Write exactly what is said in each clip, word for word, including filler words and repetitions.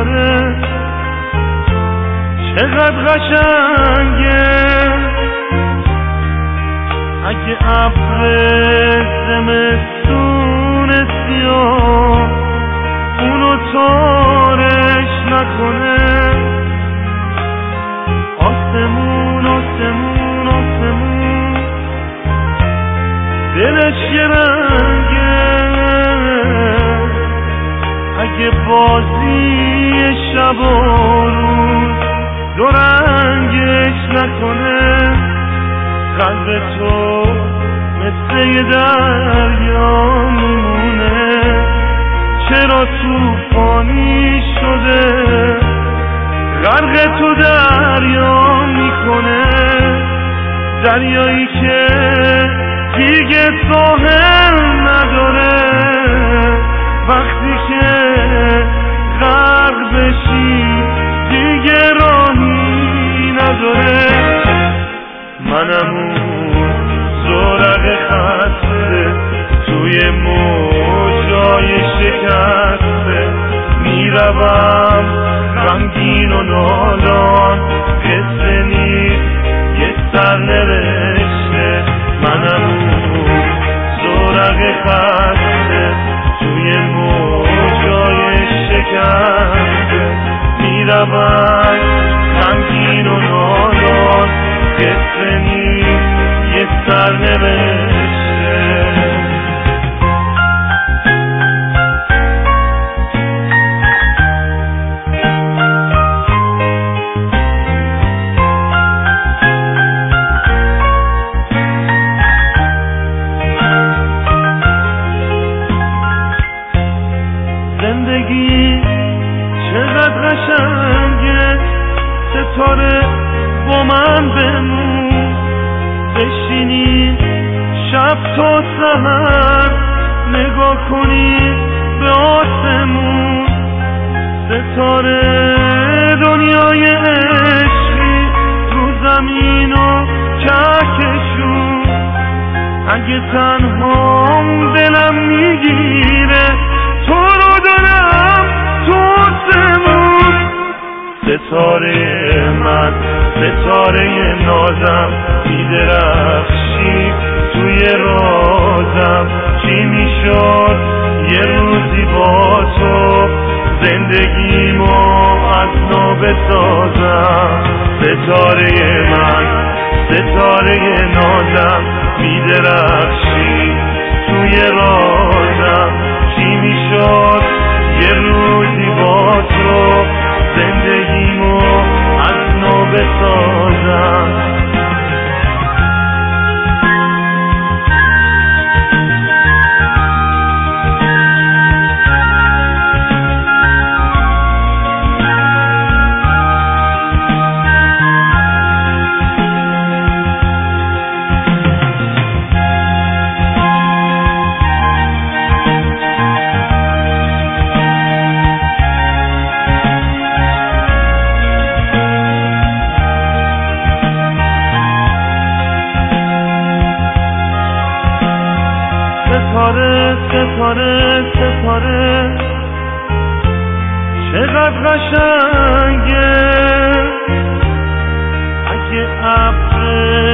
ستاره چقدر قشنگه اگه ابر زمستون سیاه اونو تارش نکنه. آسمون آسمون آسمون دلش یه رنگه اگه بازی شب و روز دو رنگش نکنه. قلب تو مثل یه دریا میمونه چرا توفانی شده غرق تو دریا میکنه. دریایی که دیگه ساحل نداره وقتی که غرق بشی دیگه راهی نداره. منم اون زورق خسته توی موجای شکسته میروم غمگین و نالان قصه نیست یه سرنوشته. منم اون زورق خسته توی موجای شکسته میروم غمگین و نالان قصه نیست یه سرنوشته. زندگی چقدر قشنگه ستاره با من بمون بشینی شب تا سحر نگاه کنی به آسمون. ستاره دنیای عشقی رو زمین و کهکشون اگه تنهام دلم میگیره تو رو دارم تو آسمون. ستاره من ستاره نازم میدرخشی توی رازم چی میشد یه روزی با تو زندگیمو از نو بسازم. ستاره من ستاره نازم میدرخشی توی رازم چی میشد یه روزی با تو زندگیمو از نو بسازم. ستاره ستاره ستاره چقدر قشنگه اگه ابر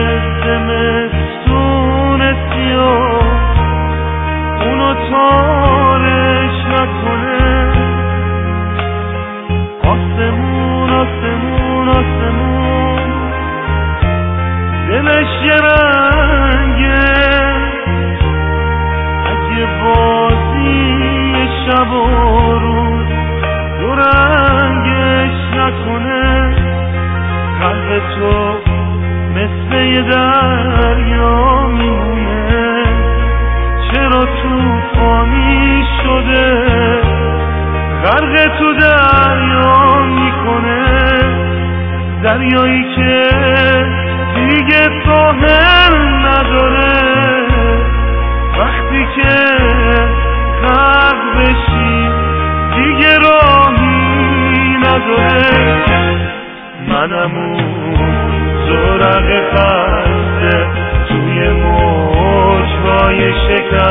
زمستون سیاه اونو تارش نکنه. آسمون آسمون آسمون دلش یه رنگه اگه بازی شب و روز دو رنگش نکنه. قلب تو مثل یه دریا میمونه چرا توفانی شده غرق تو دریا میکنه. دریایی که دیگه ساحل نداره وقتی که غرق بشی دیگه راهی نداره. منم اون زورق خسته توی موجهای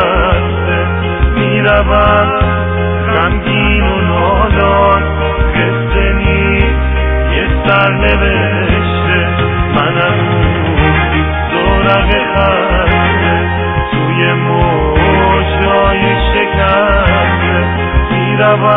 شکسته میروم غمگین و نالان نوشته منم اون دورق خسته توی موجای شکسته میروم